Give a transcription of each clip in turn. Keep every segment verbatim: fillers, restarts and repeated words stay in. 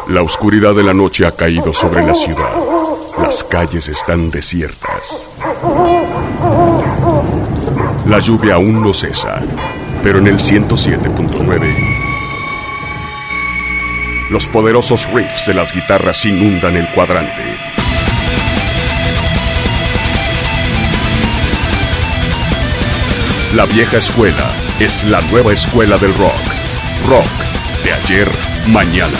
La oscuridad de la noche ha caído sobre la ciudad. Las calles están desiertas. La lluvia aún no cesa, pero en el ciento siete punto nueve los poderosos riffs de las guitarras inundan el cuadrante. La vieja escuela es la nueva escuela del rock. Rock de ayer, mañana.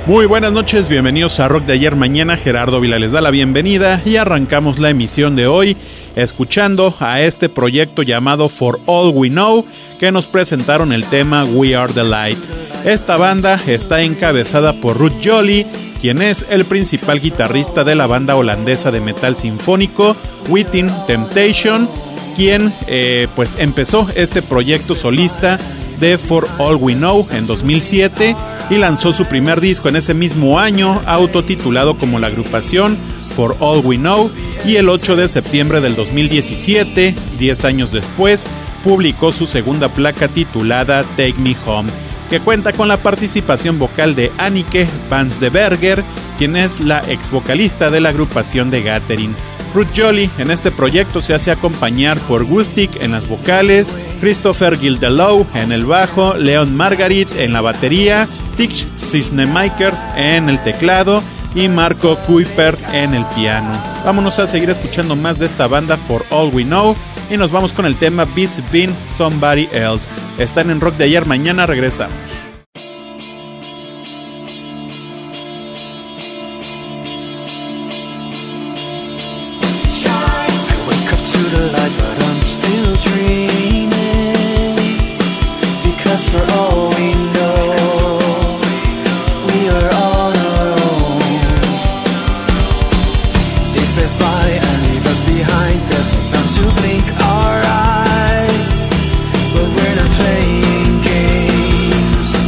Muy buenas noches, bienvenidos a Rock de Ayer Mañana. Gerardo Vila les da la bienvenida y arrancamos la emisión de hoy escuchando a este proyecto llamado For All We Know, que nos presentaron el tema We Are The Light. Esta banda está encabezada por Ruud Jolie, quien es el principal guitarrista de la banda holandesa de metal sinfónico Within Temptation, quien eh, pues empezó este proyecto solista de For All We Know en dos mil siete y lanzó su primer disco en ese mismo año, autotitulado como la agrupación For All We Know, y el ocho de septiembre del dos mil diecisiete, diez años después, publicó su segunda placa titulada Take Me Home, que cuenta con la participación vocal de Anneke van de Berger, quien es la ex vocalista de la agrupación de Gathering. Ruud Jolie en este proyecto se hace acompañar por Gustic en las vocales, Christopher Gildelow en el bajo, Leon Margarit en la batería, Tix Sisnemakers en el teclado y Marco Kuipert en el piano. Vámonos a seguir escuchando más de esta banda For All We Know y nos vamos con el tema Be's Been Somebody Else. Están en Rock de Ayer Mañana, regresamos. For all we know, we are on our own. Days pass by and leave us behind. There's no time to blink our eyes, but we're not playing games.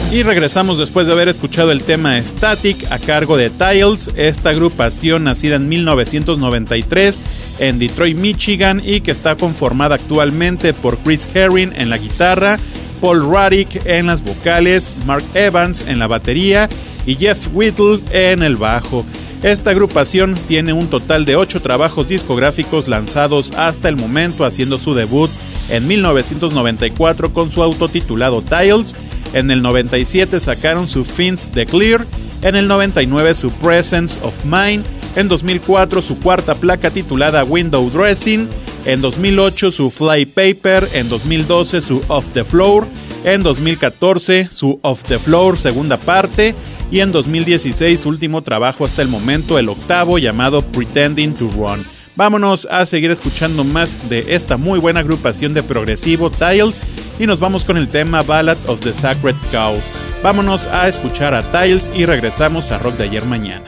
Y regresamos después de haber escuchado el tema Static a cargo de Tiles, esta agrupación nacida en mil novecientos noventa y tres en Detroit, Michigan, y que está conformada actualmente por Chris Herring en la guitarra, Paul Ruddick en las vocales, Mark Evans en la batería y Jeff Whittle en el bajo. Esta agrupación tiene un total de ocho trabajos discográficos lanzados hasta el momento, haciendo su debut en mil novecientos noventa y cuatro con su autotitulado Tiles. En el noventa y siete sacaron su Fins the Clear, en el noventa y nueve su Presence of Mind, en dos mil cuatro su cuarta placa titulada Window Dressing, en dos mil ocho su Fly Paper, en dos mil doce su Off the Floor, en dos mil catorce su Off the Floor segunda parte y en dos mil dieciséis su último trabajo hasta el momento, el octavo, llamado Pretending to Run. Vámonos a seguir escuchando más de esta muy buena agrupación de progresivo Tiles y nos vamos con el tema Ballad of the Sacred Cows. Vámonos a escuchar a Tiles y regresamos a Rock de Ayer Mañana.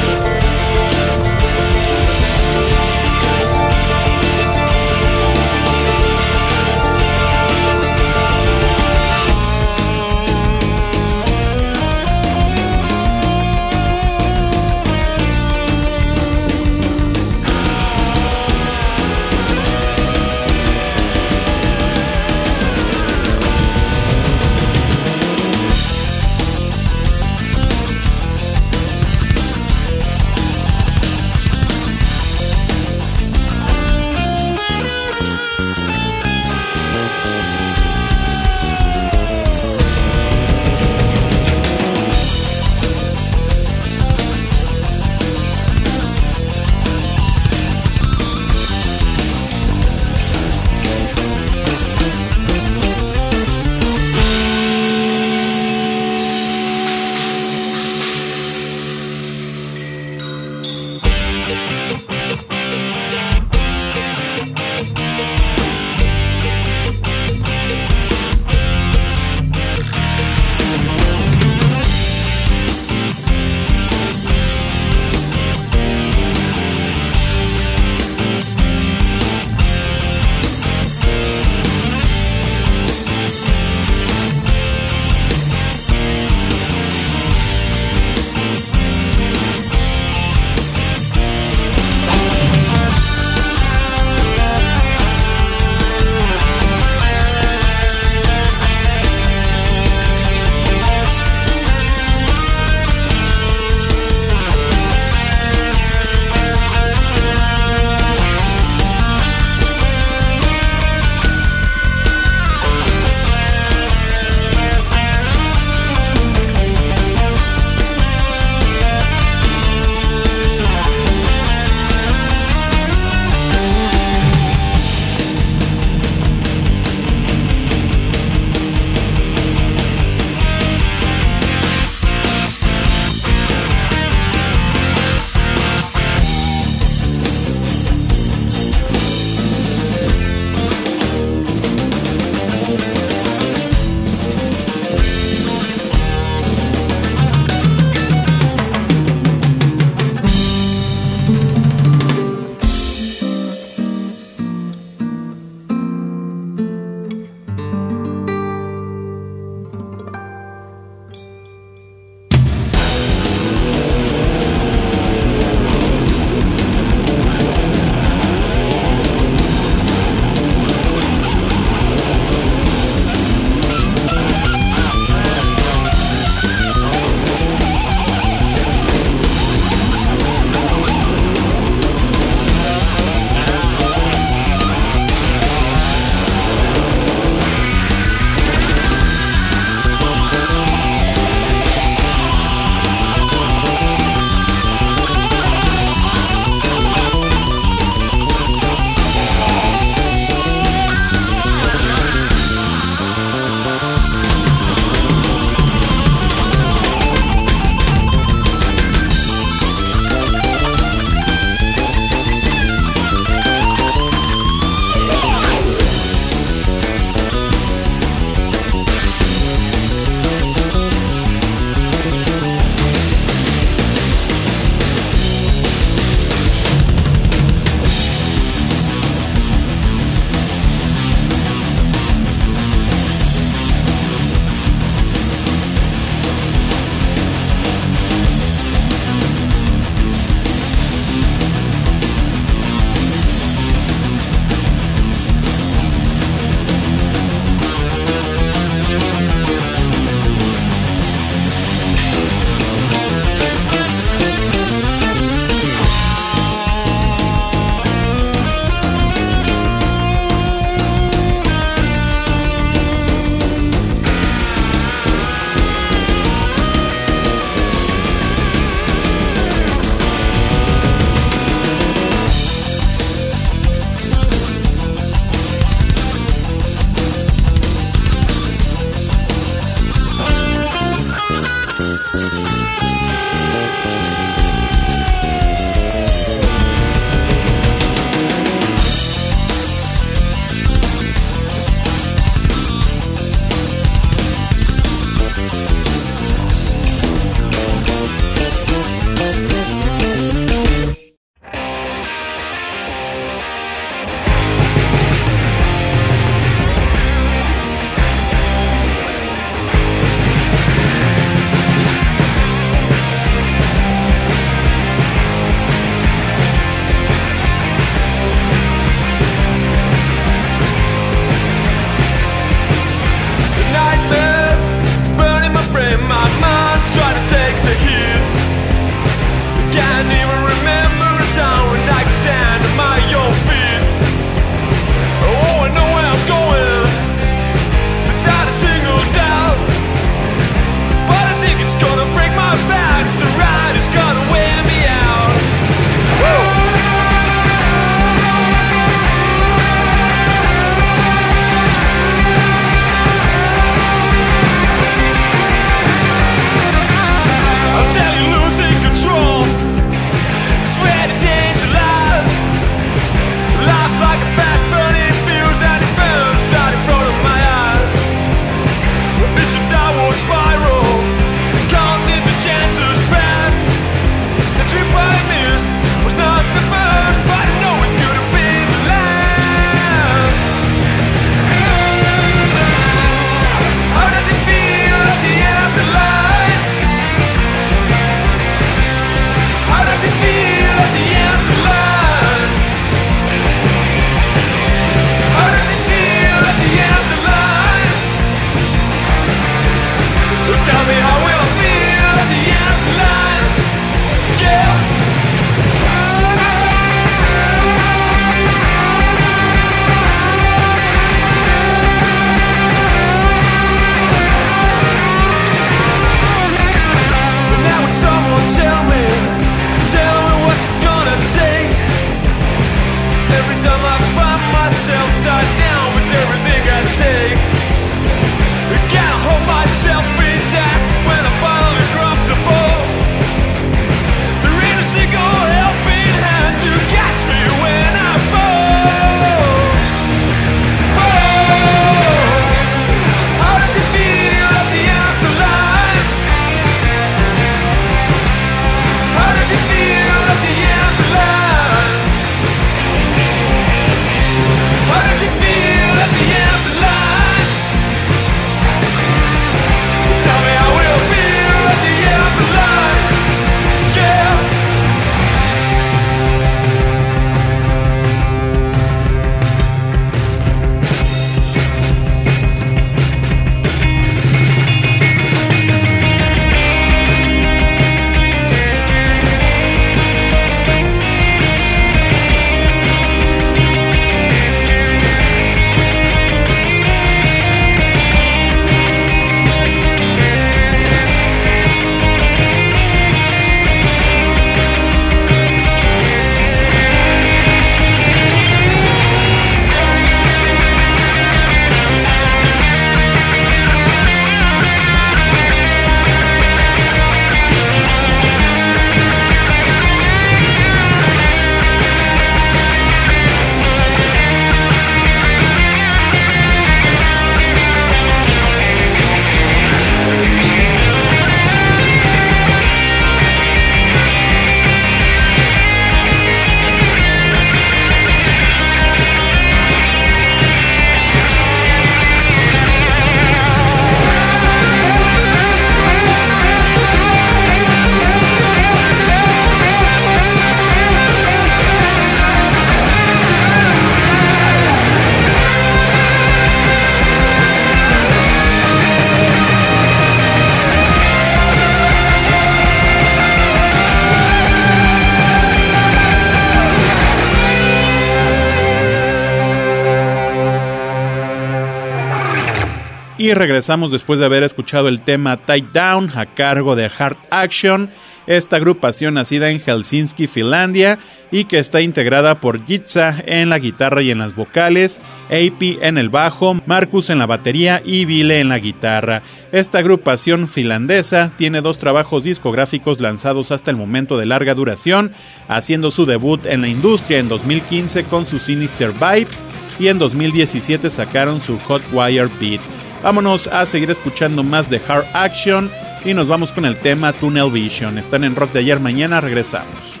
Y regresamos después de haber escuchado el tema Tight Down a cargo de Heart Action, esta agrupación nacida en Helsinki, Finlandia, y que está integrada por Jitsa en la guitarra y en las vocales, A P en el bajo, Marcus en la batería y Ville en la guitarra. Esta agrupación finlandesa tiene dos trabajos discográficos lanzados hasta el momento de larga duración, haciendo su debut en la industria en dos mil quince con su Sinister Vibes, y en dos mil diecisiete sacaron su Hot Wire Beat. Vámonos a seguir escuchando más de Heart Action y nos vamos con el tema Tunnel Vision. Están en Rock de Ayer Mañana, regresamos.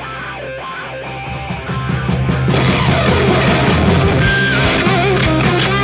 We'll be right back.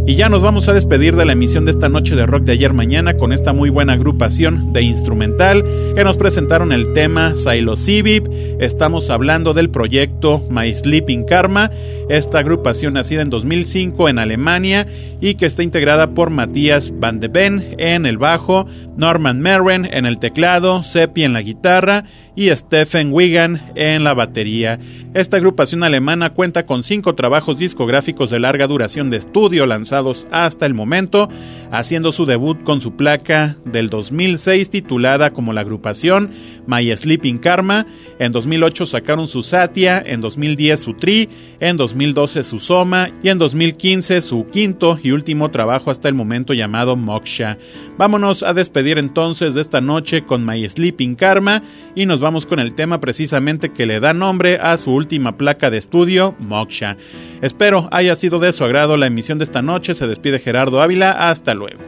Y ya nos vamos a despedir de la emisión de esta noche de rock de ayer mañana con esta muy buena agrupación de instrumental que nos presentaron el tema Psilocybin. Estamos hablando del proyecto My Sleeping Karma, esta agrupación nacida en dos mil cinco en Alemania y que está integrada por Matthias van de Ven en el bajo, Norman Merren en el teclado, Seppi en la guitarra y Stephen Wigan en la batería. Esta agrupación alemana cuenta con cinco trabajos discográficos de larga duración de estudio lanzados hasta el momento, haciendo su debut con su placa del dos mil seis titulada como la agrupación My Sleeping Karma. En dos mil ocho sacaron su Satya, en dos mil diez su Tri, en dos mil doce su Soma y en dos mil quince su quinto y último trabajo hasta el momento llamado Moksha. Vámonos a despedir entonces de esta noche con My Sleeping Karma y nos vamos con el tema precisamente que le da nombre a su última placa de estudio, Moksha. Espero haya sido de su agrado la emisión de esta noche. Se despide Gerardo Ávila, hasta luego.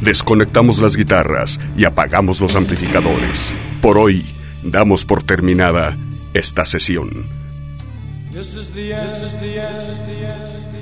desconectamos las guitarras y apagamos los amplificadores. Por hoy, damos por terminada esta sesión. This is the end. This is the end.